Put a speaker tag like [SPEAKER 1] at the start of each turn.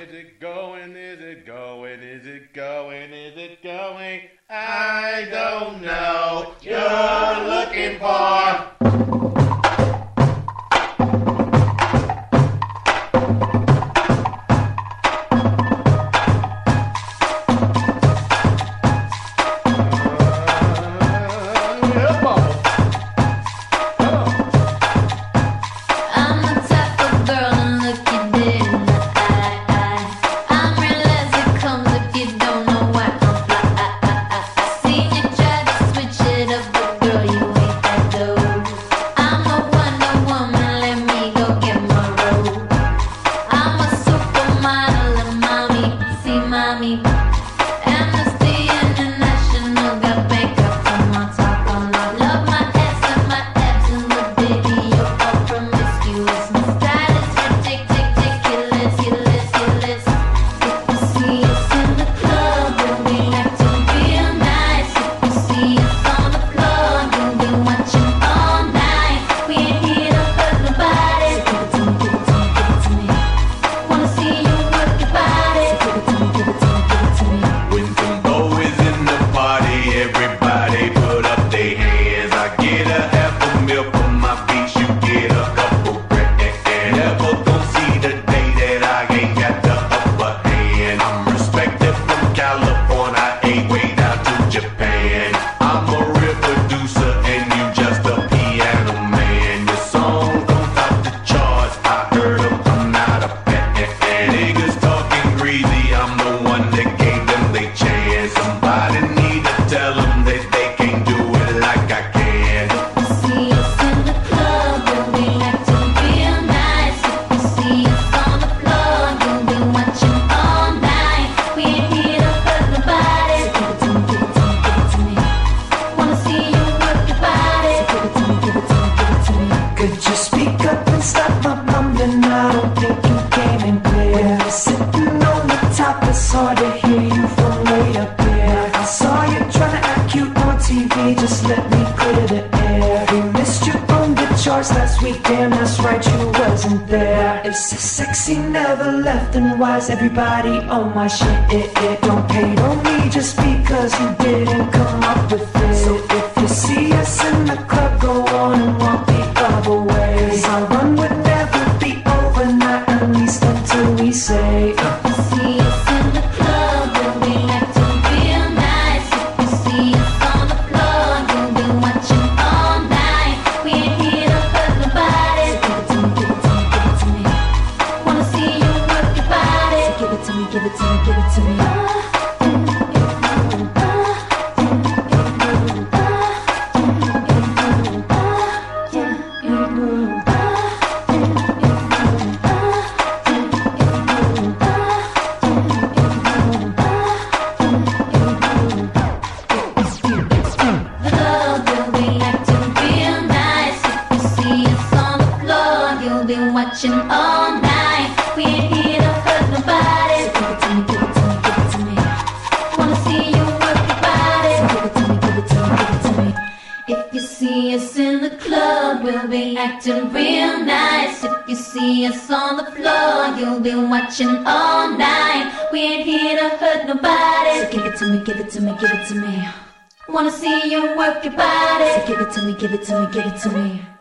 [SPEAKER 1] Is it going? Is it going? Is it going? Is it going? I don't know. You're looking for.
[SPEAKER 2] Hard to hear you from way up here. I saw you trying to act cute on TV, just let me clear the air. You missed your own good charts last week, damn that's right, you wasn't there. It's so sexy, never left, and why's everybody on my shit? Don't hate on me just because you didn't come up with it. So if you see us in the club, go on and walk the other way. 'Cause our run would never be over, not at least until we say
[SPEAKER 3] See us in the club, we'll be acting real nice. If you see us on the floor, you'll be watching all night. We ain't here to hurt nobody. So give it to me, give it to me, give it to me. Wanna see you work your body. So give it to me, give it to me, give it to me. Watching all night, we ain't here to hurt nobody. So give it to me, give it to me, give it to me. Wanna see you work your body. So give it to me, give it to me, give it to me. If you see us in the club, we'll be acting real nice. If you see us on the floor, you'll be watching all night. We ain't here to hurt nobody. So give it to me, give it to me, give it to me. Wanna see you work your body. So give it to me, give it to me, give it to me.